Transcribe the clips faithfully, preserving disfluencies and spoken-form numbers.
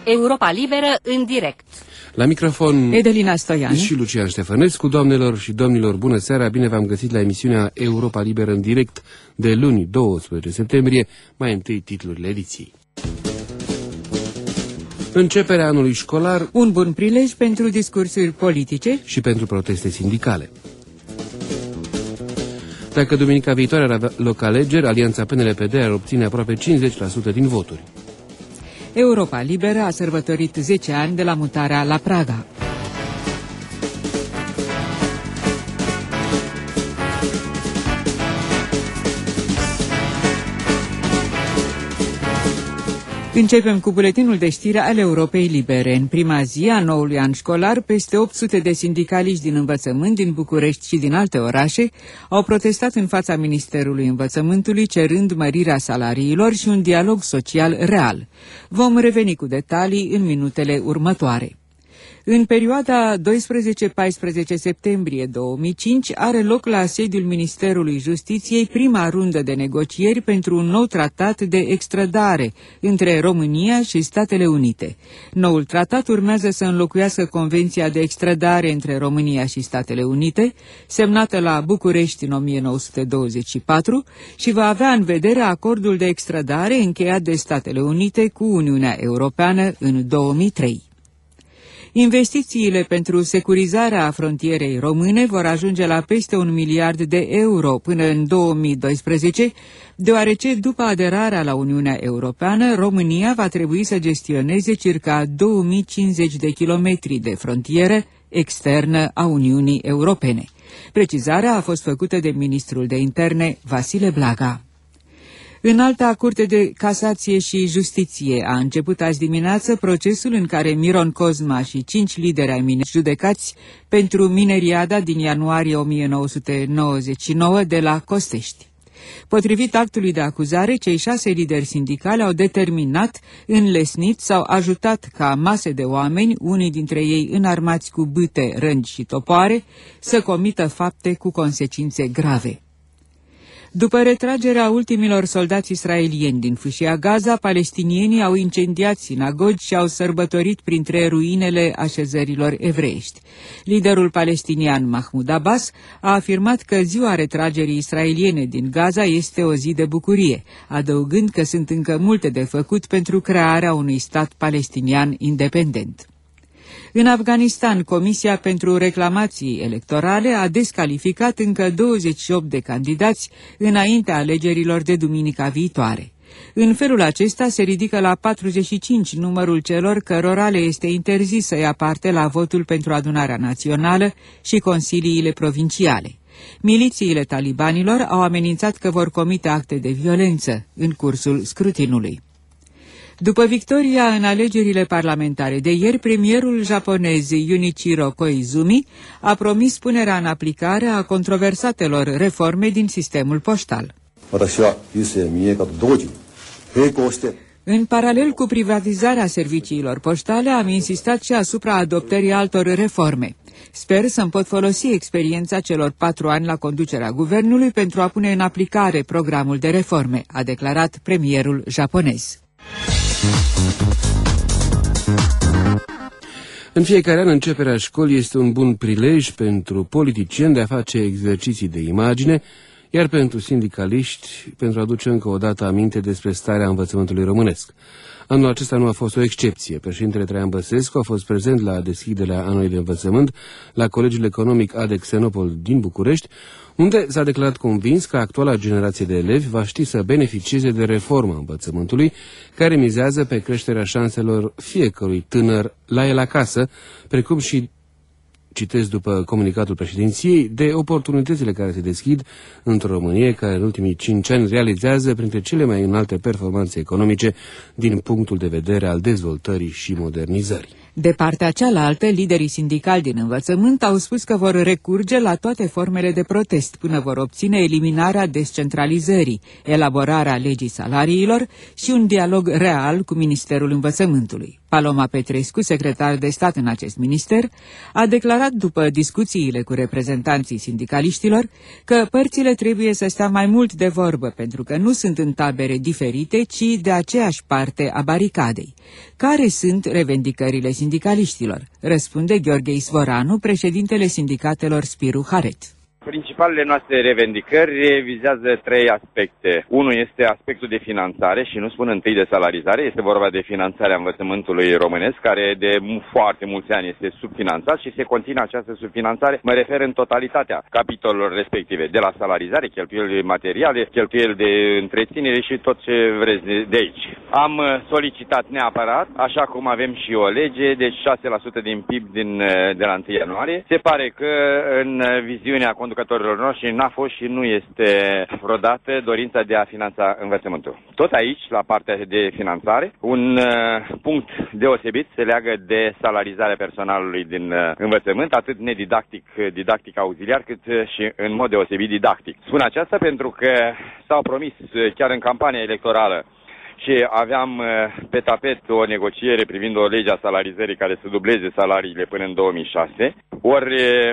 Europa Liberă în direct. La microfon Edelina Stoian și Lucian Ștefănescu. Doamnelor și domnilor, bună seara, bine v-am găsit la emisiunea Europa Liberă în direct de luni douăsprezece septembrie. Mai întâi titlurile ediției. Începerea anului școlar, un bun prilej pentru discursuri politice și pentru proteste sindicale. Dacă duminica viitoare ar avea loc alegeri, Alianța P N L P D ar obține aproape cincizeci la sută din voturi. Europa Liberă a sărbătorit zece ani de la mutarea la Praga. Începem cu buletinul de știri al Europei Libere. În prima zi a noului an școlar, peste opt sute de sindicaliști din învățământ din București și din alte orașe au protestat în fața Ministerului Învățământului cerând mărirea salariilor și un dialog social real. Vom reveni cu detalii în minutele următoare. În perioada doisprezece paisprezece septembrie două mii cinci are loc la sediul Ministerului Justiției prima rundă de negocieri pentru un nou tratat de extradare între România și Statele Unite. Noul tratat urmează să înlocuiască Convenția de extradare între România și Statele Unite, semnată la București în o mie nouă sute douăzeci și patru, și va avea în vedere acordul de extradare încheiat de Statele Unite cu Uniunea Europeană în două mii trei. Investițiile pentru securizarea frontierei române vor ajunge la peste un miliard de euro până în două mii doisprezece, deoarece după aderarea la Uniunea Europeană, România va trebui să gestioneze circa două mii cincizeci de kilometri de frontieră externă a Uniunii Europene. Precizarea a fost făcută de ministrul de interne Vasile Blaga. Înalta Curte de Casație și Justiție a început azi dimineață procesul în care Miron Cosma și cinci lideri ai mine judecați pentru mineriada din ianuarie o mie nouă sute nouăzeci și nouă de la Costești. Potrivit actului de acuzare, cei șase lideri sindicali au determinat, înlesnit sau ajutat ca mase de oameni, unii dintre ei înarmați cu bâte, rângi și topoare, să comită fapte cu consecințe grave. După retragerea ultimilor soldați israelieni din fâșia Gaza, palestinienii au incendiat sinagogi și au sărbătorit printre ruinele așezărilor evreiești. Liderul palestinian Mahmoud Abbas a afirmat că ziua retragerii israeliene din Gaza este o zi de bucurie, adăugând că sunt încă multe de făcut pentru crearea unui stat palestinian independent. În Afganistan, Comisia pentru Reclamații Electorale a descalificat încă douăzeci și opt de candidați înaintea alegerilor de duminica viitoare. În felul acesta se ridică la patruzeci și cinci numărul celor cărora le este interzis să ia parte la votul pentru adunarea națională și consiliile provinciale. Milițiile talibanilor au amenințat că vor comite acte de violență în cursul scrutinului. După victoria în alegerile parlamentare de ieri, premierul japonez Junichiro Koizumi a promis punerea în aplicare a controversatelor reforme din sistemul poștal. În paralel cu privatizarea serviciilor poștale, am insistat și asupra adoptării altor reforme. Sper să-mi pot folosi experiența celor patru ani la conducerea guvernului pentru a pune în aplicare programul de reforme, a declarat premierul japonez. În fiecare an, începerea școlii este un bun prilej pentru politicieni de a face exerciții de imagine, iar pentru sindicaliști, pentru a aduce încă o dată aminte despre starea învățământului românesc. Anul acesta nu a fost o excepție. Președintele Traian Băsescu a fost prezent la deschiderea anului de învățământ la Colegiul Economic Adec Xenopol din București, unde s-a declarat convins că actuala generație de elevi va ști să beneficieze de reforma învățământului, care mizează pe creșterea șanselor fiecărui tânăr la el acasă, precum și, citesc după comunicatul președinției, de oportunitățile care se deschid într-o Românie care în ultimii cinci ani realizează printre cele mai înalte performanțe economice din punctul de vedere al dezvoltării și modernizării. De partea cealaltă, liderii sindicali din învățământ au spus că vor recurge la toate formele de protest până vor obține eliminarea descentralizării, elaborarea legii salariilor și un dialog real cu Ministerul Învățământului. Paloma Petrescu, secretar de stat în acest minister, a declarat după discuțiile cu reprezentanții sindicaliștilor că părțile trebuie să stea mai mult de vorbă pentru că nu sunt în tabere diferite, ci de aceeași parte a baricadei. Care sunt revendicările sindicaliștilor? Răspunde Gheorghe Isvoranu, președintele sindicatelor Spiru Haret. Principalele noastre revendicări vizează trei aspecte. Unul este aspectul de finanțare și nu spun întâi de salarizare, este vorba de finanțarea învățământului românesc, care de foarte mulți ani este subfinanțat și se continuă această subfinanțare. Mă refer în totalitatea capitolelor respective, de la salarizare, cheltuieli materiale, cheltuieli de întreținere și tot ce vreți de aici. Am solicitat neapărat, așa cum avem și o lege, de șase la sută din P I B din, de la întâi ianuarie. Se pare că în viziunea conducătorilor noștri n-a fost și nu este vreodată dorința de a finanța învățământul. Tot aici, la partea de finanțare, un uh, punct deosebit se leagă de salarizarea personalului din uh, învățământ, atât nedidactic, didactic auxiliar, cât uh, și în mod deosebit didactic. Spun aceasta pentru că s-au promis uh, chiar în campania electorală și aveam pe tapet o negociere privind o lege a salarizării care să dubleze salariile până în două mii șase. Ori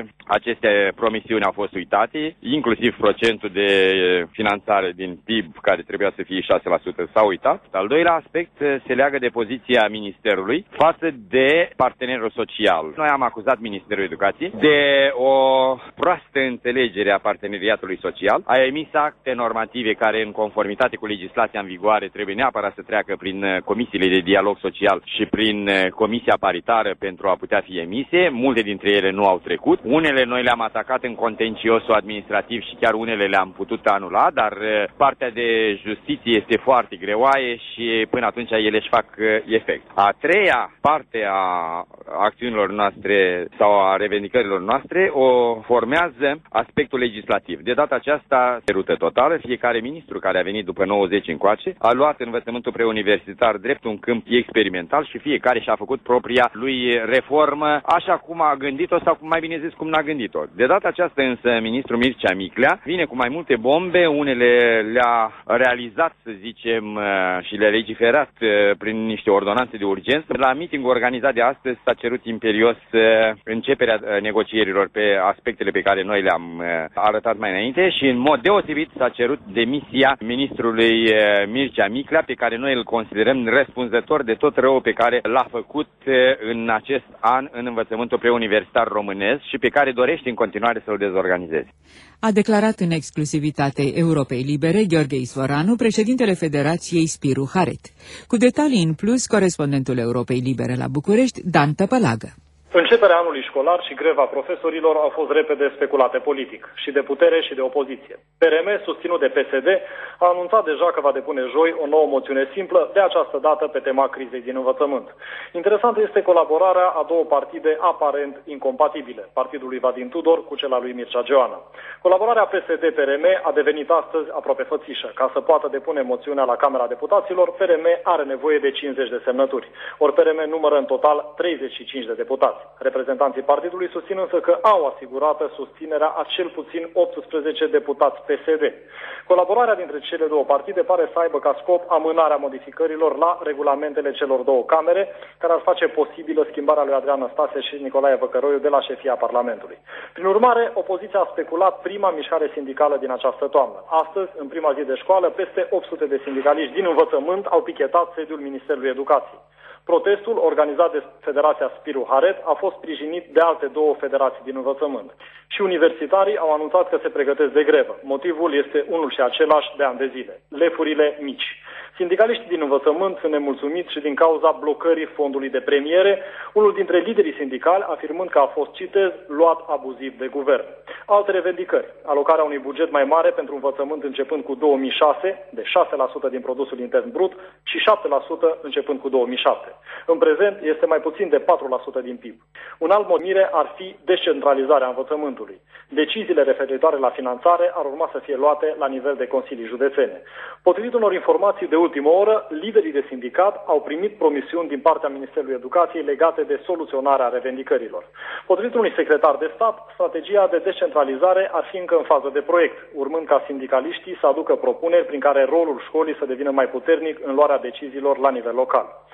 aceste promisiuni au fost uitate, inclusiv procentul de finanțare din P I B care trebuia să fie șase la sută s-a uitat. Al doilea aspect se leagă de poziția Ministerului față de partenerul social. Noi am acuzat Ministerul Educației de o proastă înțelegere a parteneriatului social. A emis acte normative care, în conformitate cu legislația în vigoare, trebuie neapărat să treacă prin comisiile de dialog social și prin comisia paritară pentru a putea fi emise. Multe dintre ele nu au trecut. Unele noi le-am atacat în contenciosul administrativ și chiar unele le-am putut anula, dar partea de justiție este foarte greoaie și până atunci ele își fac efect. A treia parte a acțiunilor noastre sau a revendicărilor noastre o formează aspectul legislativ. De data aceasta, rută totală, fiecare ministru care a venit după nouăzeci încoace a luat învățământul preuniversitar drept un câmp experimental și fiecare și-a făcut propria lui reformă, așa cum a gândit-o sau mai bine zis cum n-a gândit-o. De data aceasta însă ministrul Mircea Miclea vine cu mai multe bombe, unele le-a realizat, să zicem, și le-a legiferat prin niște ordonanțe de urgență. La meeting organizat de astăzi s-a cerut imperios începerea negocierilor pe aspectele pe care noi le-am arătat mai înainte și în mod deosebit s-a cerut demisia ministrului Mircea Miclea, pe care noi îl considerăm răspunzător de tot răul pe care l-a făcut în acest an în învățământul preuniversitar românesc și pe care dorește în continuare să-l dezorganizeze. A declarat în exclusivitate Europei Libere Gheorghe Isvoranu, președintele Federației Spiru Haret. Cu detalii în plus, corespondentul Europei Libere la București, Dan Tăpălagă. Începerea anului școlar și greva profesorilor au fost repede speculate politic, și de putere și de opoziție. P R M, susținut de P S D, a anunțat deja că va depune joi o nouă moțiune simplă, de această dată pe tema crizei din învățământ. Interesantă este colaborarea a două partide aparent incompatibile, partidul lui Vadim Tudor cu cel al lui Mircea Geoană. Colaborarea P S D-P R M a devenit astăzi aproape fățișă. Ca să poată depune moțiunea la Camera Deputaților, P R M are nevoie de cincizeci de semnături, ori P R M numără în total treizeci și cinci de deputați. Reprezentanții partidului susțin însă că au asigurată susținerea a cel puțin optsprezece deputați P S D. Colaborarea dintre cele două partide pare să aibă ca scop amânarea modificărilor la regulamentele celor două camere, care ar face posibilă schimbarea lui Adrian Năstase și Nicolae Văcăroiu de la șefia Parlamentului. Prin urmare, opoziția a speculat prima mișcare sindicală din această toamnă. Astăzi, în prima zi de școală, peste opt sute de sindicaliști din învățământ au pichetat sediul Ministerului Educației. Protestul, organizat de Federația Spiru Haret, a fost sprijinit de alte două federații din învățământ. Și universitarii au anunțat că se pregătesc de grevă. Motivul este unul și același de ani de zile: lefurile mici. Sindicaliștii din învățământ sunt nemulțumiți și din cauza blocării fondului de premiere, unul dintre liderii sindicali afirmând că a fost, citez, luat abuziv de guvern. Alte revendicări: alocarea unui buget mai mare pentru învățământ începând cu două mii șase, de șase la sută din produsul intern brut, și șapte la sută începând cu două mii șapte. În prezent este mai puțin de patru la sută din P I B. Un alt motiv ar fi descentralizarea învățământului. Deciziile referitoare la finanțare ar urma să fie luate la nivel de consilii județene. Potrivit unor informații de ultimă oră, liderii de sindicat au primit promisiuni din partea Ministerului Educației legate de soluționarea revendicărilor. Potrivit unui secretar de stat, strategia de descentralizare ar fi încă în fază de proiect, urmând ca sindicaliștii să aducă propuneri prin care rolul școlii să devină mai puternic în luarea deciziilor la nivel local.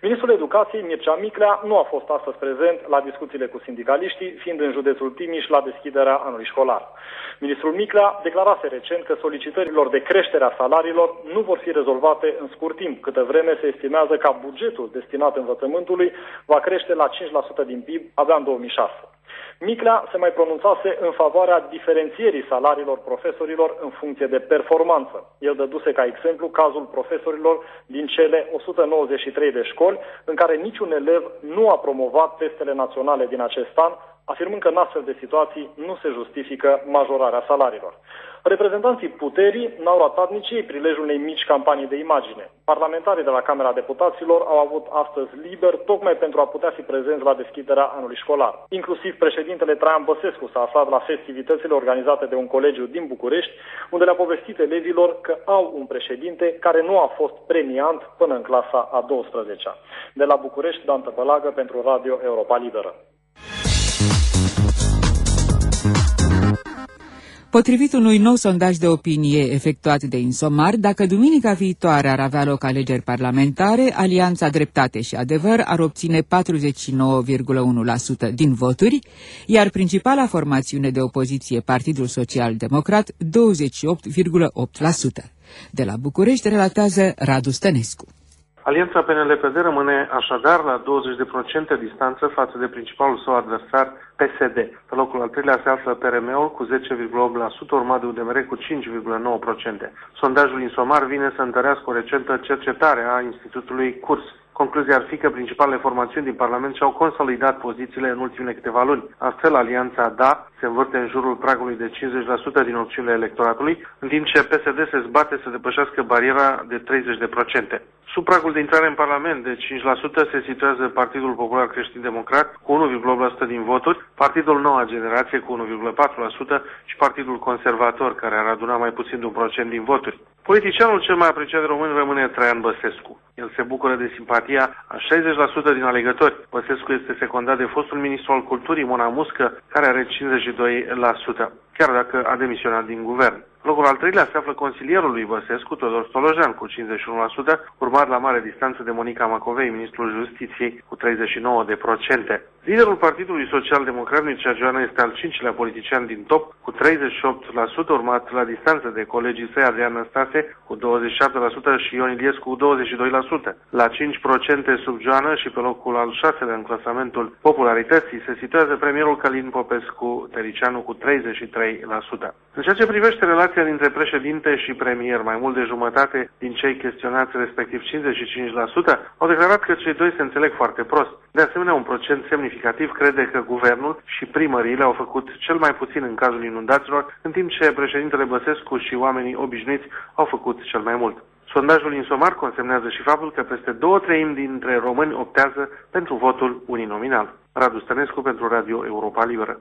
Ministrul Educației, Mircea Miclea, nu a fost astăzi prezent la discuțiile cu sindicaliștii, fiind în județul Timiș la deschiderea anului școlar. Ministrul Miclea declarase recent că solicitărilor de creștere a salariilor nu vor fi rezolvate în scurt timp, câtă vreme se estimează că bugetul destinat învățământului va crește la cinci la sută din P I B abia în două mii șase. Miclea se mai pronunțase în favoarea diferențierii salariilor profesorilor în funcție de performanță. El dăduse ca exemplu cazul profesorilor din cele o sută nouăzeci și trei de școli în care niciun elev nu a promovat testele naționale din acest an, afirmând că în astfel de situații nu se justifică majorarea salariilor. Reprezentanții puterii n-au ratat nici ei prilejul unei mici campanii de imagine. Parlamentarii de la Camera Deputaților au avut astăzi liber tocmai pentru a putea fi prezenți la deschiderea anului școlar. Inclusiv președintele Traian Băsescu s-a aflat la festivitățile organizate de un colegiu din București, unde le-a povestit elevilor că au un președinte care nu a fost premiant până în clasa a douăsprezecea. De la București, Dan Tăpălagă pentru Radio Europa Liberă. Potrivit unui nou sondaj de opinie efectuat de Insomar, dacă duminica viitoare ar avea loc alegeri parlamentare, Alianța Dreptate și Adevăr ar obține patruzeci și nouă virgulă unu la sută din voturi, iar principala formațiune de opoziție, Partidul Social Democrat, douăzeci și opt virgulă opt la sută. De la București relatează Radu Stănescu. Alianța P N L P D rămâne așadar la douăzeci de procente distanță față de principalul său adversar P S D. Pe locul al treilea se află P R M-ul cu zece virgulă opt la sută, urmat de U D M R cu cinci virgulă nouă la sută. Sondajul Insomar vine să întărească o recentă cercetare a Institutului Kurs. Concluzia ar fi că principalele formațiuni din Parlament și-au consolidat pozițiile în ultimele câteva luni. Astfel, Alianța Da se învârte în jurul pragului de cincizeci la sută din opțiunile electoratului, în timp ce P S D se zbate să depășească bariera de treizeci la sută. Sub pragul de intrare în Parlament de cinci la sută se situează Partidul Popular Creștin-Democrat cu unu virgulă opt la sută din voturi, Partidul Noua Generație cu unu virgulă patru la sută și Partidul Conservator, care ar aduna mai puțin de un procent din voturi. Politicianul cel mai apreciat de români rămâne Traian Băsescu. El se bucură de simpatia a șaizeci la sută din alegători. Băsescu este secundat de fostul ministru al culturii, Mona Muscă, care are cincizeci și doi la sută, chiar dacă a demisionat din guvern. Locul al treilea se află consilierul lui Băsescu, Tudor Stolojan, cu cincizeci și unu la sută, urmat la mare distanță de Monica Macovei, ministrul Justiției, cu treizeci și nouă la sută. Liderul Partidului Social Democrat, Mircea Joana, este al cincilea politician din top, cu treizeci și opt la sută, urmat la distanță de colegii săi Adrian Năstase, cu douăzeci și șapte la sută și Ion Iliescu, cu douăzeci și doi la sută. La cinci la sută sub Joana și pe locul al șaselea în clasamentul popularității se situează premierul Călin Popescu Tăricianu, cu treizeci și trei la sută. În ceea ce privește relația dintre președinte și premier, mai mult de jumătate din cei chestionați, respectiv cincizeci și cinci la sută, au declarat că cei doi se înțeleg foarte prost. De asemenea, un procent semnificativ crede că guvernul și primăriile au făcut cel mai puțin în cazul inundațiilor, în timp ce președintele Băsescu și oamenii obișnuiți au făcut cel mai mult. Sondajul Insomar consemnează și faptul că peste două treimi dintre români optează pentru votul uninominal. Radu Stănescu pentru Radio Europa Liberă.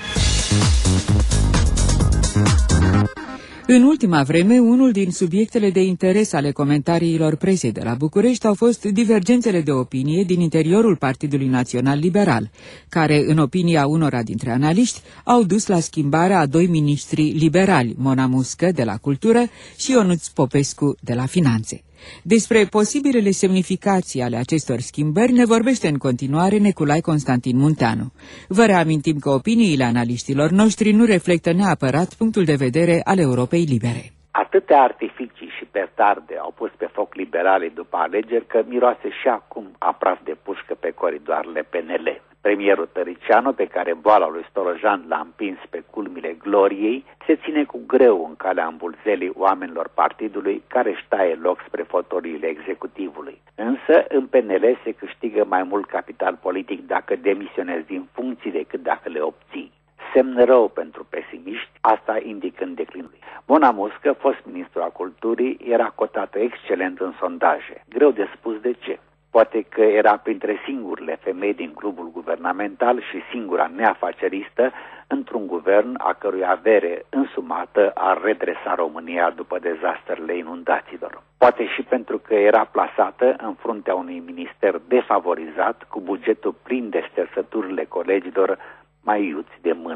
În ultima vreme, unul din subiectele de interes ale comentariilor presei de la București au fost divergențele de opinie din interiorul Partidului Național Liberal, care, în opinia unora dintre analiști, au dus la schimbarea a doi miniștri liberali, Mona Muscă de la Cultură și Ionuț Popescu de la Finanțe. Despre posibilele semnificații ale acestor schimbări ne vorbește în continuare Neculai Constantin Munteanu. Vă reamintim că opiniile analiștilor noștri nu reflectă neapărat punctul de vedere al Europei Libere. Atâtea artificii și petarde au pus pe foc liberalii după alegeri că miroase și acum a praf de pușcă pe coridoarele P N L. Premierul Tăricianu, pe care boala lui Stolojan l-a împins pe culmile gloriei, se ține cu greu în calea îmbulzelii oamenilor partidului care își taie loc spre fotoliile executivului. Însă, în P N L se câștigă mai mult capital politic dacă demisionezi din funcții decât dacă le obții. Semn rău pentru pesimiști, asta indicând declinul. Mona Muscă, fost ministru al culturii, era cotată excelent în sondaje. Greu de spus de ce. Poate că era printre singurele femei din clubul guvernamental și singura neafaceristă într-un guvern a cărui avere însumată ar redresa România după dezastrele inundațiilor. Poate și pentru că era plasată în fruntea unui minister defavorizat, cu bugetul plin de ștersăturile colegilor mai iuți de mână.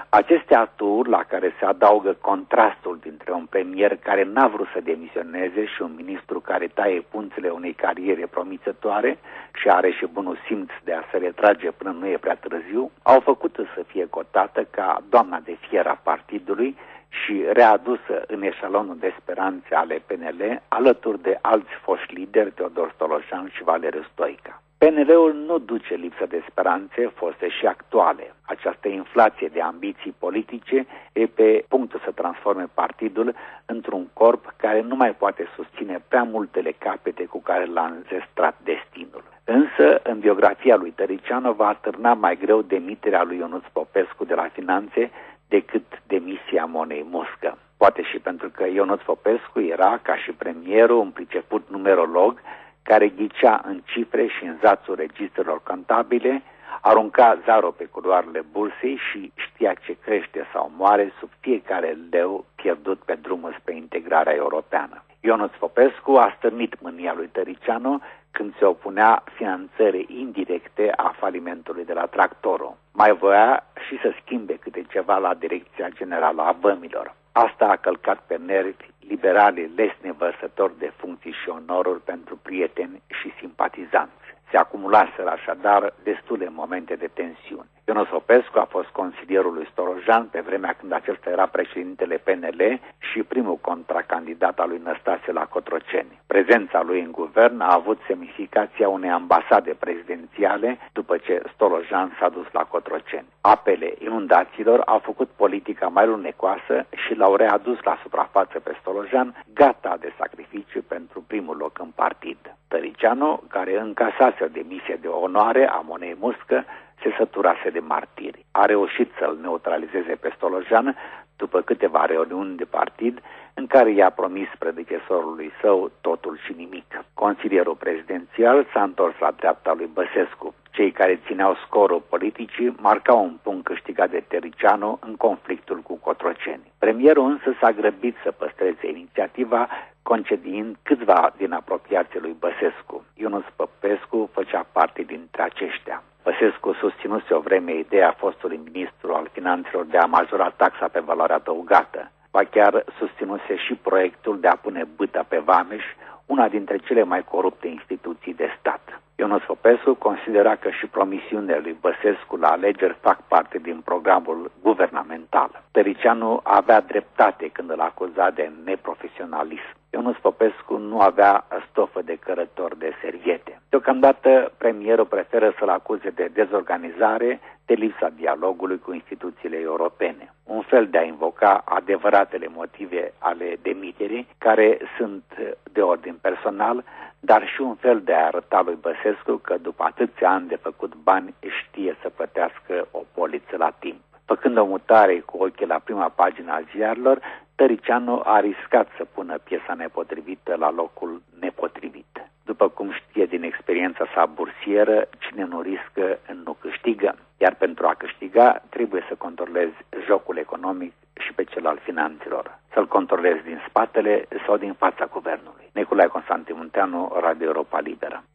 Aceste aturi, la care se adaugă contrastul dintre un premier care n-a vrut să demisioneze și un ministru care taie punțile unei cariere promițătoare și are și bunul simț de a se retrage până nu e prea târziu, au făcut să fie cotată ca doamna de fier a partidului și readusă în eșalonul de speranțe ale P N L, alături de alți foști lideri, Teodor Stolojan și Valeriu Stoica. P N L-ul nu duce lipsă de speranțe, foste și actuale. Această inflație de ambiții politice e pe punctul să transforme partidul într-un corp care nu mai poate susține prea multele capete cu care l-a înzestrat destinul. Însă, în biografia lui Tăricianu va atârna mai greu demiterea lui Ionuț Popescu de la Finanțe decât demisia Monei Muscă. Poate și pentru că Ionuț Popescu era, ca și premierul, un priceput numerolog care ghicea în cifre și în zațul registrelor contabile, arunca zaro pe culoarele bursei și știa ce crește sau moare sub fiecare leu pierdut pe drumul spre integrarea europeană. Ionuț Popescu a stârnit mânia lui Tăricianu când se opunea finanțării indirecte a falimentului de la Tractorul. Mai voia și să schimbe câte ceva la Direcția Generală a Vămilor. Asta a călcat pe nervi liberalii lesne vărsători de funcții și onoruri pentru prieteni și simpatizanți. Se acumulaseră așadar destule momente de tensiune. Ionuț Popescu a fost consilierul lui Stolojan pe vremea când acesta era președintele P N L și primul contracandidat al lui Năstase la Cotroceni. Prezența lui în guvern a avut semnificația unei ambasade prezidențiale după ce Stolojan s-a dus la Cotroceni. Apele inundațiilor au făcut politica mai lunecoasă și l-au readus la suprafață pe Stolojan, gata de sacrificiu pentru primul loc în partid. Tăricianu, care încasase o demisie de onoare a Monei Muscă, se săturase de martiri. A reușit să-l neutralizeze pe Stolojan după câteva reuniuni de partid în care i-a promis predecesorului său totul și nimic. Consilierul prezidențial s-a întors la dreapta lui Băsescu. Cei care țineau scorul politicii marcau un punct câștigat de Tăricianu în conflictul cu Cotroceni. Premierul însă s-a grăbit să păstreze inițiativa, concediind câțiva din apropiații lui Băsescu. Ionuț Popescu făcea parte dintre aceștia. Băsescu susținuse o vreme ideea fostului ministru al finanțelor de a majora taxa pe valoare adăugată. Ba chiar susținuse și proiectul de a pune bâta pe Vameș, una dintre cele mai corupte instituții de stat. Ionuț Popescu considera că și promisiunile lui Băsescu la alegeri fac parte din programul guvernamental. Tăricianu avea dreptate când îl acuza de neprofesionalism. Ionuț Popescu nu avea stofă de cărător de serviete. Deocamdată, premierul preferă să-l acuze de dezorganizare, de lipsa dialogului cu instituțiile europene. Un fel de a invoca adevăratele motive ale demiterii, care sunt de ordin personal, dar și un fel de a arăta lui Băsescu că după atâția ani de făcut bani știe să plătească o poliță la timp. Făcând o mutare cu ochii la prima pagină a ziarilor, Tăricianu a riscat să pună piesa nepotrivită la locul nepotrivit. După cum știe din experiența sa bursieră, cine nu riscă, nu câștigă. Iar pentru a câștiga, trebuie să controlezi jocul economic și pe cel al finanțelor. Să-l controlezi din spatele sau din fața guvernului. Nicolae Constantin Munteanu, Radio Europa Liberă.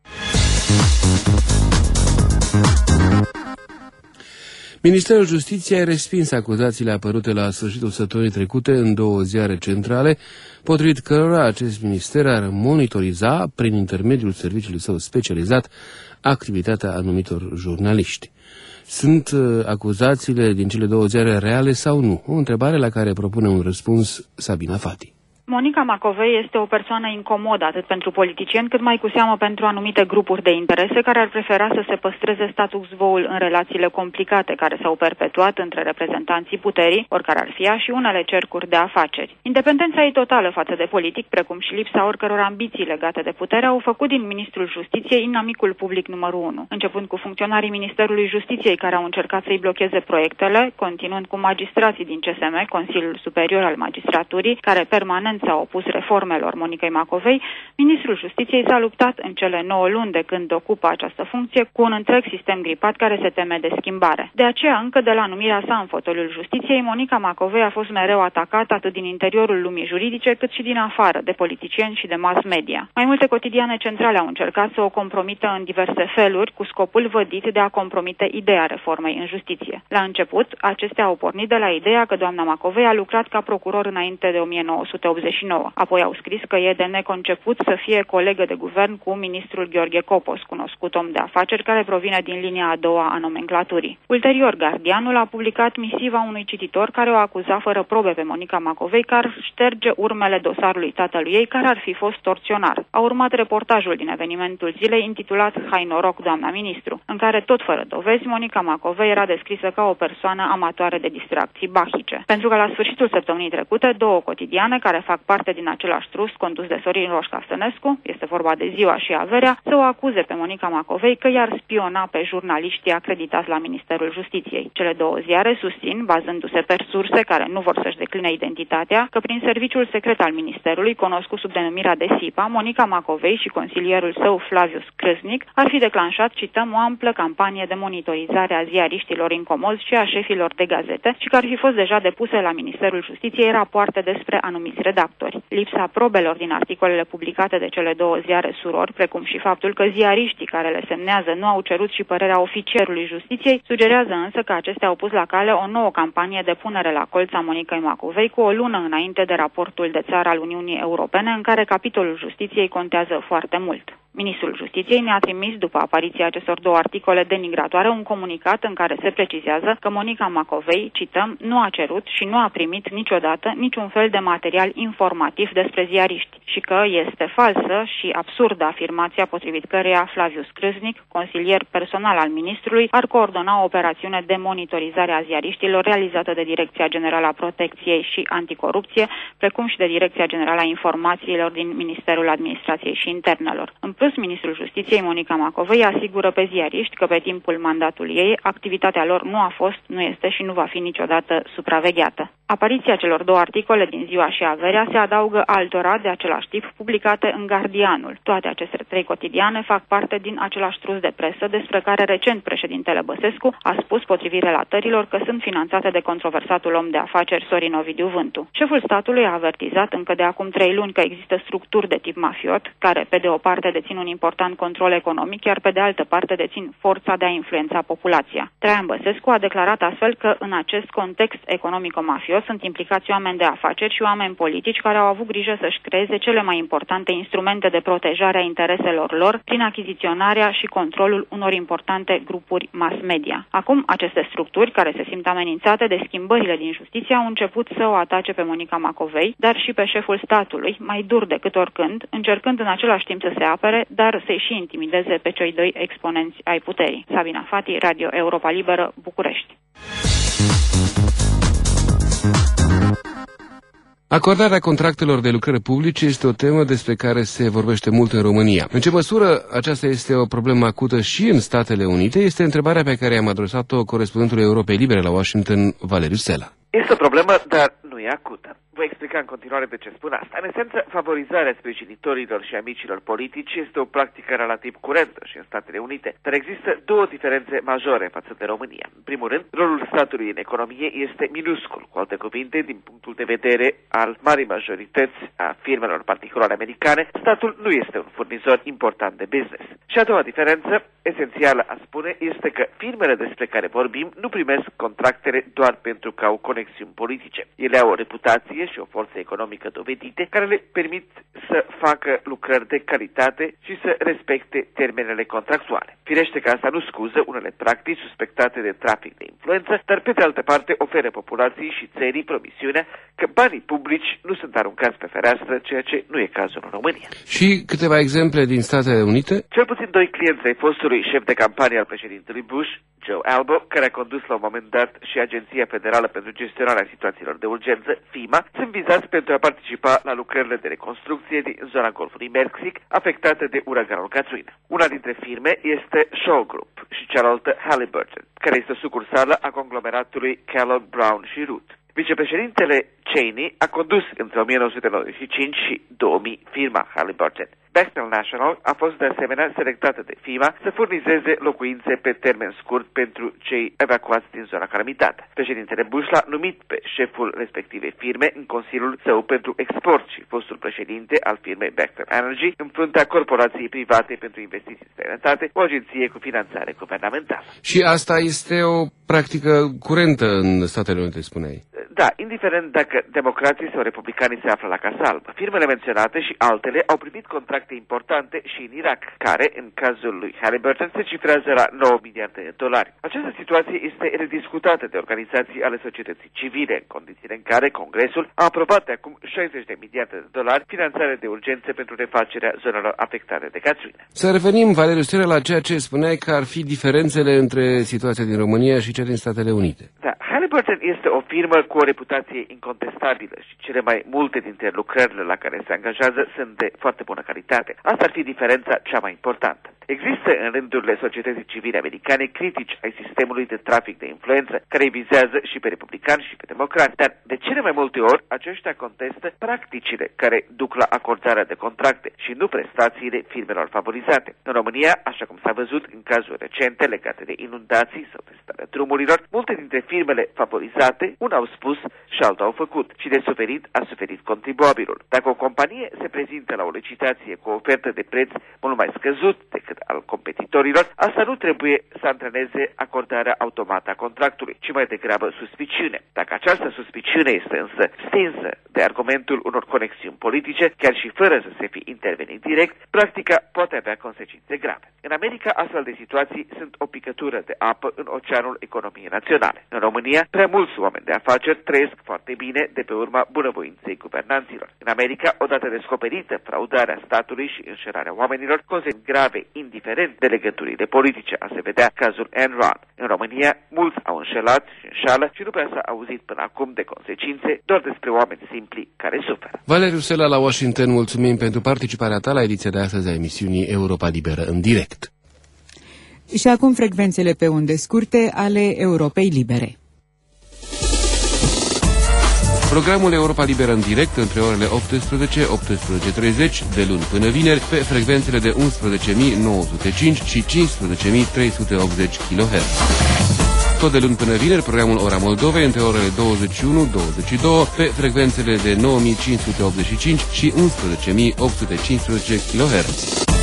Ministerul Justiției a respins acuzațiile apărute la sfârșitul săptămânii trecute în două ziare centrale, potrivit cărora acest minister ar monitoriza, prin intermediul serviciului său specializat, activitatea anumitor jurnaliști. Sunt uh, acuzațiile din cele două ziare reale sau nu? O întrebare la care propune un răspuns Sabina Fati. Monica Macovei este o persoană incomodă atât pentru politicieni, cât mai cu seamă pentru anumite grupuri de interese care ar prefera să se păstreze status quo-ul în relațiile complicate care s-au perpetuat între reprezentanții puterii, oricare ar fi ea, și unele cercuri de afaceri. Independența ei totală față de politic, precum și lipsa oricăror ambiții legate de putere, au făcut din ministrul Justiției inamicul public numărul unu, începând cu funcționarii Ministerului Justiției care au încercat să-i blocheze proiectele, continuând cu magistrații din C S M, Consiliul Superior al Magistraturii, care permanent vehement s-a opus reformelor Monicăi Macovei, ministrul Justiției s-a luptat în cele nouă luni de când ocupă această funcție cu un întreg sistem gripat care se teme de schimbare. De aceea, încă de la numirea sa în fotoliul Justiției, Monica Macovei a fost mereu atacată atât din interiorul lumii juridice cât și din afară, de politicieni și de mass media. Mai multe cotidiane centrale au încercat să o compromită în diverse feluri, cu scopul vădit de a compromite ideea reformei în justiție. La început, acestea au pornit de la ideea că doamna Macovei a lucrat ca procuror înainte de o mie nouă sute optzeci și nouă. Apoi au scris că e de neconceput să fie colegă de guvern cu ministrul Gheorghe Copos, cunoscut om de afaceri care provine din linia a doua a nomenclaturii. Ulterior, Guardianul a publicat misiva unui cititor care o acuza fără probe pe Monica Macovei că ar șterge urmele dosarului tatălui ei, care ar fi fost torționar. A urmat reportajul din evenimentul zilei intitulat Hai noroc, doamna ministru, în care tot fără dovezi Monica Macovei era descrisă ca o persoană amatoare de distracții bahice. Pentru că la sfârșitul săptămânii trecute, două cotidiane care fac parte din același trust condus de Sorin Roșca Stănescu, este vorba de Ziua și Averea, să o acuze pe Monica Macovei că i-ar spiona pe jurnaliștii acreditați la Ministerul Justiției. Cele două ziare susțin, bazându-se pe surse care nu vor să-și decline identitatea, că prin serviciul secret al Ministerului, cunoscut sub denumirea de SIPA, Monica Macovei și consilierul său Flavius Crâsnic ar fi declanșat, cităm, o amplă campanie de monitorizare a ziariștilor incomozi și a șefilor de gazete și că ar fi fost deja depuse la Ministerul Justiției rapoarte despre anumiți redactori. Lipsa probelor din articolele publicate de cele două ziare surori, precum și faptul că ziariștii care le semnează nu au cerut și părerea oficierului Justiției, sugerează însă că acestea au pus la cale o nouă campanie de punere la colț a Monicăi Macovei cu o lună înainte de raportul de țară al Uniunii Europene, în care capitolul Justiției contează foarte mult. Ministrul Justiției ne-a trimis, după apariția acestor două articole denigratoare, un comunicat în care se precizează că Monica Macovei, cităm, nu a cerut și nu a primit niciodată niciun fel de material informativ despre ziariști și că este falsă și absurdă afirmația potrivit căreia Flavius Crâsnic, consilier personal al ministrului, ar coordona o operațiune de monitorizare a ziariștilor realizată de Direcția Generală a Protecției și Anticorupție, precum și de Direcția Generală a Informațiilor din Ministerul Administrației și Internelor. În plus, ministrul Justiției, Monica Macovei, asigură pe ziariști că pe timpul mandatului ei, activitatea lor nu a fost, nu este și nu va fi niciodată supravegheată. Apariția celor două articole din Ziua și Averea se adaugă altora de același tip publicate în Guardianul. Toate aceste trei cotidiane fac parte din același trus de presă despre care recent președintele Băsescu a spus, potrivit relatărilor, că sunt finanțate de controversatul om de afaceri Sorin Ovidiu Vântu. Șeful statului a avertizat încă de acum trei luni că există structuri de tip mafiot, care pe de o parte dețin un important control economic, iar pe de altă parte dețin forța de a influența populația. Traian Băsescu a declarat astfel că în acest context economico-mafios sunt implicați oameni de afaceri și oameni politici care au avut grijă să-și creeze cele mai importante instrumente de protejare a intereselor lor prin achiziționarea și controlul unor importante grupuri mass media. Acum, aceste structuri, care se simt amenințate de schimbările din justiție, au început să o atace pe Monica Macovei, dar și pe șeful statului, mai dur decât oricând, încercând în același timp să se apere, dar să-i și intimideze pe cei doi exponenți ai puterii. Sabina Fati, Radio Europa Liberă, București. Acordarea contractelor de lucrări publice este o temă despre care se vorbește mult în România. În ce măsură aceasta este o problemă acută și în Statele Unite, este întrebarea pe care am adresat-o corespondentului Europei Libere la Washington, Valeriu Sela. Este o problemă, dar nu e acută. Voi explica în continuare de ce spun asta. În esență, favorizarea sprijinitorilor și amicilor politici este o practică relativ curentă și în Statele Unite, dar există două diferențe majore față de România. În primul rând, rolul statului în economie este minuscul. Cu alte cuvinte, din punctul de vedere al marii majorități a firmelor particulare americane, statul nu este un furnizor important de business. Și a doua diferență, esențială a spune, este că firmele despre care vorbim nu primesc contractele doar pentru că au conexiuni politice. Ele au o reputație și o forță economică dovedite care le permit să facă lucrări de calitate și să respecte termenele contractuale. Firește că asta nu scuză unele practici suspectate de trafic de influență, dar pe de altă parte oferă populației și țării promisiunea că banii publici nu sunt aruncați pe fereastră, ceea ce nu e cazul în România. Și câteva exemple din Statele Unite? Cel puțin doi clienți ai fostului șef de campanie al președintelui Bush, Joe Albo, care a condus la un moment dat și Agenția Federală pentru Gestionarea Situațiilor de Urgență, FEMA, sunt vizați pentru a participa la lucrările de reconstrucție din zona Golfului Mexic, afectată de uraganul Katrina. Una dintre firme este Shaw Group și cealaltă Halliburton, care este sucursală a conglomeratului Kellogg, Brown și Root. Vicepreședintele Cheney a condus între o mie nouă sute nouăzeci și cinci și două mii firma Halliburton. Bechtel National a fost de asemenea selectată de firma să furnizeze locuințe pe termen scurt pentru cei evacuați din zona calamitată. Președintele Bush l-a numit pe șeful respectivei firme în Consiliul său pentru export și fostul președinte al firmei Bechtel Energy în fruntea corporației private pentru investiții în străinătate, o agenție cu finanțare guvernamentală. Și asta este o practică curentă în Statele Unite, spuneai. Da, indiferent dacă democrații sau republicanii se află la Casa Albă. Firmele menționate și altele au primit contracte importante și în Irak, care, în cazul lui Halliburton, se cifrează la nouă miliarde de dolari. Această situație este rediscutată de organizații ale societății civile, în condițiile în care Congresul a aprobat de acum șaizeci de miliarde de dolari finanțare de urgență pentru refacerea zonelor afectate de Katrina. Să revenim, Valeriu Stelă, la ceea ce spuneai că ar fi diferențele între situația din România și cea din Statele Unite. Da, Halliburton este o firmă cu o reputație incontestabilă și cele mai multe dintre lucrările la care se angajează sunt de foarte bună calitate. Asta ar fi diferența cea mai importantă. Există în rândurile societății civile americane critici ai sistemului de trafic de influență, care îi vizează și pe republicani și pe democrați, dar de cele mai multe ori aceștia contestă practicile care duc la acordarea de contracte și nu prestațiile firmelor favorizate. În România, așa cum s-a văzut în cazuri recente legate de inundații sau de starea drumurilor, multe dintre firmele favorizate, una au spus și alta au făcut și de suferit a suferit contribuabilul. Dacă o companie se prezintă la o licitație cu o ofertă de preț mult mai scăzut decât al competitorilor, asta nu trebuie să antreneze acordarea automată a contractului, ci mai degrabă suspiciune. Dacă această suspiciune este însă stinsă de argumentul unor conexiuni politice, chiar și fără să se fi intervenit direct, practica poate avea consecințe grave. În America, astfel de situații sunt o picătură de apă în oceanul economiei naționale. În România, prea mulți oameni de afaceri trăiesc foarte bine de pe urma bunăvoinței guvernanților. În America, odată descoperită fraudarea statului și înșelarea oamenilor, consecințe grave, indiferent de legăturile politice, a se vedea cazul Enron. În România, mulți au înșelat și înșală și nu prea s-a auzit până acum de consecințe, doar despre oameni simpli care suferă. Valeriu Sela la Washington, mulțumim pentru participarea ta la ediția de astăzi a emisiunii Europa Liberă în direct. Și acum frecvențele pe unde scurte ale Europei Libere. Programul Europa Liberă în direct între orele optsprezece - optsprezece și treizeci de luni până vineri pe frecvențele de unsprezece mii nouă sute cinci și cincisprezece mii trei sute optzeci kilohertz. Tot de luni până vineri, programul Ora Moldovei între orele douăzeci și unu - douăzeci și doi pe frecvențele de nouă mii cinci sute optzeci și cinci și unsprezece mii opt sute cincisprezece kilohertz.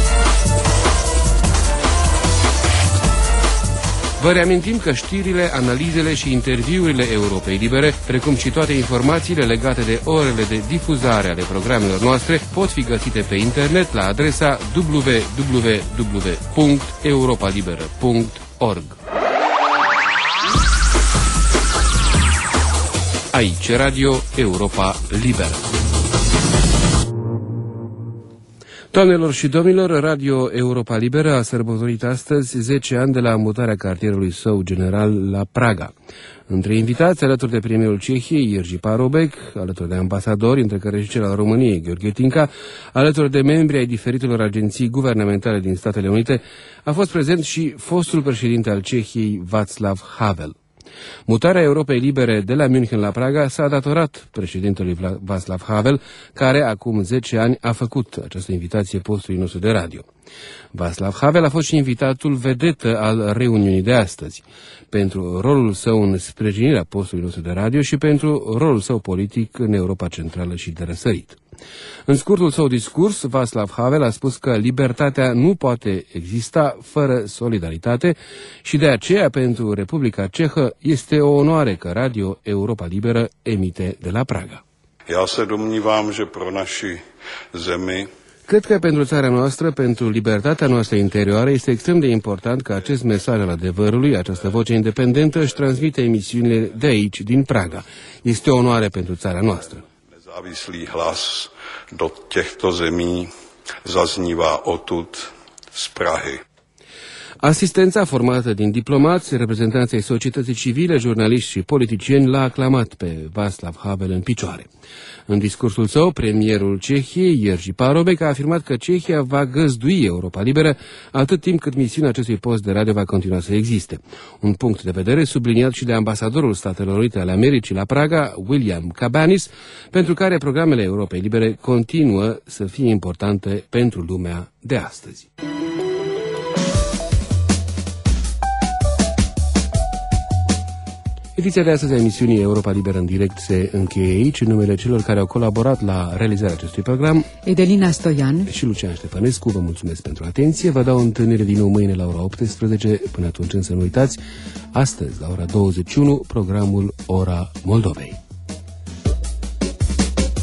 Vă reamintim că știrile, analizele și interviurile Europei Libere, precum și toate informațiile legate de orele de difuzare ale programelor noastre, pot fi găsite pe internet la adresa w w w punct europa liberă punct org. Aici Radio Europa Liberă. Doamnelor și domnilor, Radio Europa Liberă a sărbătorit astăzi zece ani de la mutarea cartierului său general la Praga. Între invitați, alături de premierul Cehiei, Jerzy Paroubek, alături de ambasadori, între care și cel al României, Gheorghe Tinca, alături de membri ai diferitelor agenții guvernamentale din Statele Unite, a fost prezent și fostul președinte al Cehiei, Václav Havel. Mutarea Europei Libere de la München la Praga s-a datorat președintelui Václav Havel, care acum zece ani a făcut această invitație postului nostru de radio. Václav Havel a fost și invitatul vedetă al reuniunii de astăzi, pentru rolul său în sprijinirea postului nostru de radio și pentru rolul său politic în Europa Centrală și de răsărit. În scurtul său discurs, Václav Havel a spus că libertatea nu poate exista fără solidaritate și de aceea pentru Republica Cehă este o onoare că Radio Europa Liberă emite de la Praga. Já se domnívám, že pro naši zemi Cred că pentru țara noastră, pentru libertatea noastră interioară, este extrem de important că acest mesaj al adevărului, această voce independentă, își transmite emisiunile de aici, din Praga. Este o onoare pentru țara noastră. Nezávislý hlas do těchto zemí zaznívá odtud z Prahy. Asistența formată din diplomați, reprezentanții societății civile, jurnaliști și politicieni l-a aclamat pe Václav Havel în picioare. În discursul său, premierul Cehiei, Jerzy Paroubek, a afirmat că Cehia va găzdui Europa Liberă atât timp cât misiunea acestui post de radio va continua să existe. Un punct de vedere subliniat și de ambasadorul Statelor Unite ale Americii la Praga, William Cabanis, pentru care programele Europei Libere continuă să fie importante pentru lumea de astăzi. Ediția de astăzi a emisiunii Europa Liberă în direct se încheie aici. În numele celor care au colaborat la realizarea acestui program, Edelina Stoian și Lucian Ștefănescu, vă mulțumesc pentru atenție. Vă dau o întâlnire din nou mâine la ora optsprezece. Până atunci însă nu uitați, astăzi la ora douăzeci și unu, programul Ora Moldovei.